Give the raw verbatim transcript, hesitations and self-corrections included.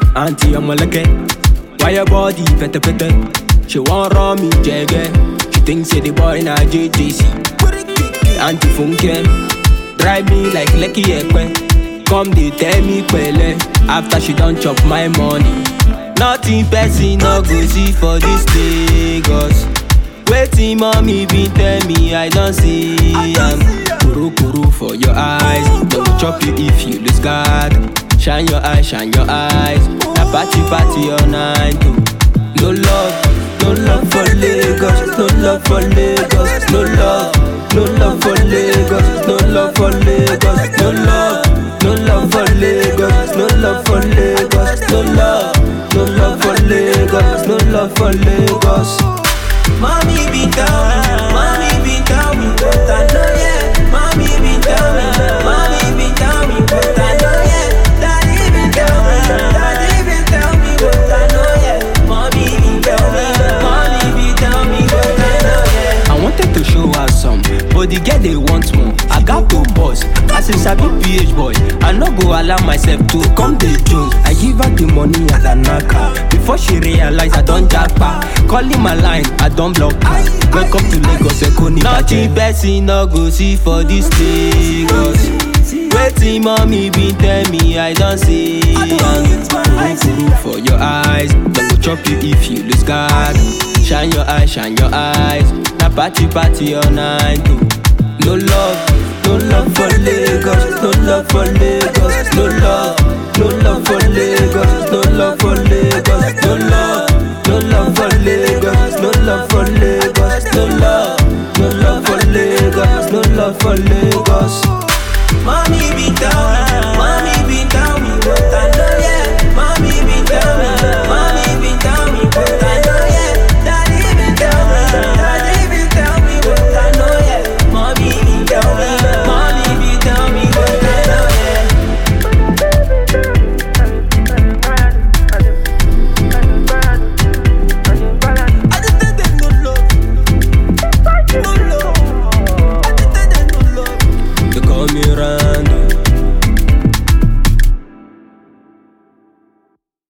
Auntie, I'm a lucky. Why your body pete pete? She want run me jagger. She thinks say the boy na J J C. Auntie funke, drive me like Lucky Ekwe. Come they tell me kwele after she don't chop my money. Nothing person no go see for this Lagos. Waiting mommy been tell me I don't see am. Kuru kuru for your eyes, don't go chop you if you lose guard. Shine your eyes, shine your eyes. Na party party all night too. No love, no love for Lagos. No love for Lagos. No love, no love for Lagos. No love for Lagos. No love, no love for Lagos. No love for Lagos. No love, no love for Lagos. No love for Lagos. Mommy be tell me, mommy be tell me, but I know yeah. Mommy be tell me, mommy be tell me, but I know yeah. Daddy be tell me, daddy be tell me, but I know yeah. Mommy be tell me, mommy be tell me, but I know yeah. I wanted to show her some, but the girl they want more. I got to boss, as a sabi P H boy. I no go allow myself to come the Jones. I give her the money at a knocker. Before she realize I don't jackpot. Calling my line, I don't block her. Welcome to Lagos, Ekoni. Nothing person no go see for this Lagos. Waiting mommy been tell me I don't see am. Kuru kuru for your eyes, don't go chop you if you lose guard. Shine your eyes, shine your eyes. Na party party all night too. No love, no love for Lagos. No love for Lagos. No love, no love for Lagos. No love for Lagos. No love, no love for Lagos. No love for Lagos. No love, no love for Lagos. No love for Lagos. Mommy be tell me.